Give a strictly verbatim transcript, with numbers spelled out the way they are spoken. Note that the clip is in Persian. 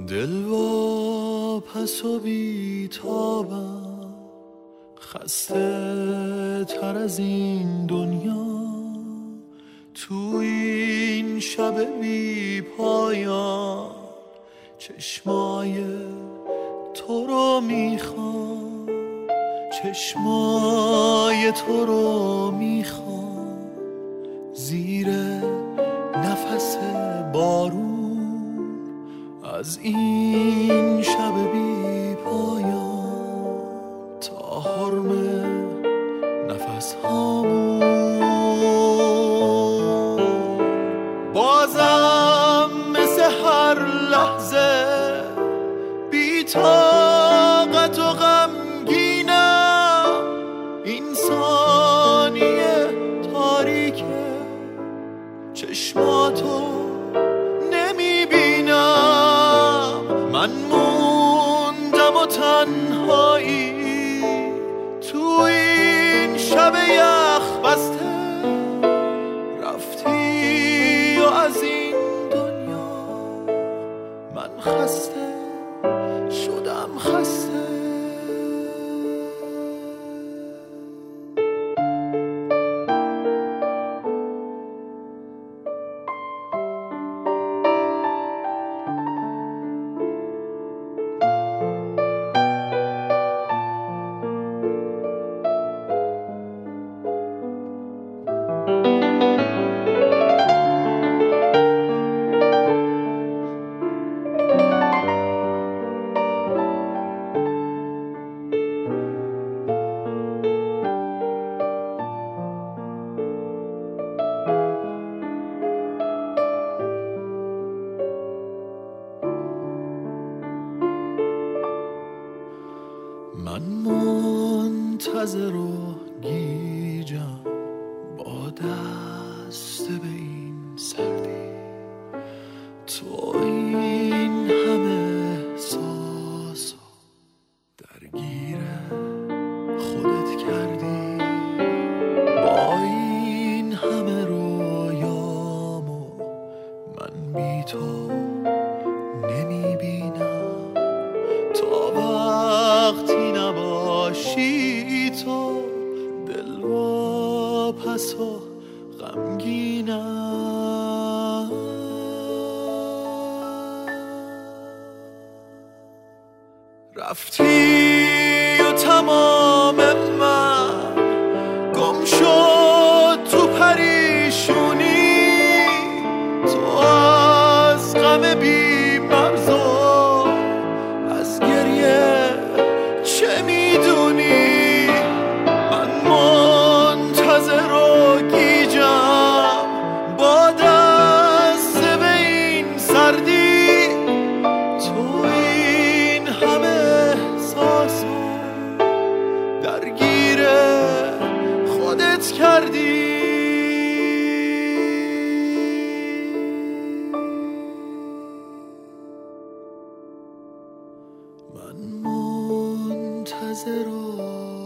دل و پس و بیتابم، خسته تر از این دنیا، تو این شب بی پایان چشمای تو رو میخوام، چشمای تو رو میخوام، زیر نفس بارون از این شب بی پایان تا حرم نفس هامون. بازم مثل هر لحظه بی طاقت و غمگینم، این ثانیه تاریکه چشماتو نمیبینم، من موندم و تنهایی تو این شب یخ بسته، رفتی و از این دنیا من خسته شدم، خسته. من منتظر و گیجم با دست به این سردی، تو این همه احساس درگیر خودت کردی، با این همه رویامو من بی تو نمیبینم، تا وقتی نباشی تو دل و پس و غمگینم. رفتی و تمام من گم شد تو پریشونی، تو از غم بی مرز و از گریه چه میدونی، من منتظر و گیجم با دست به این سردی، تو این همه احساسو درگیر خودت کردی. من منتظر و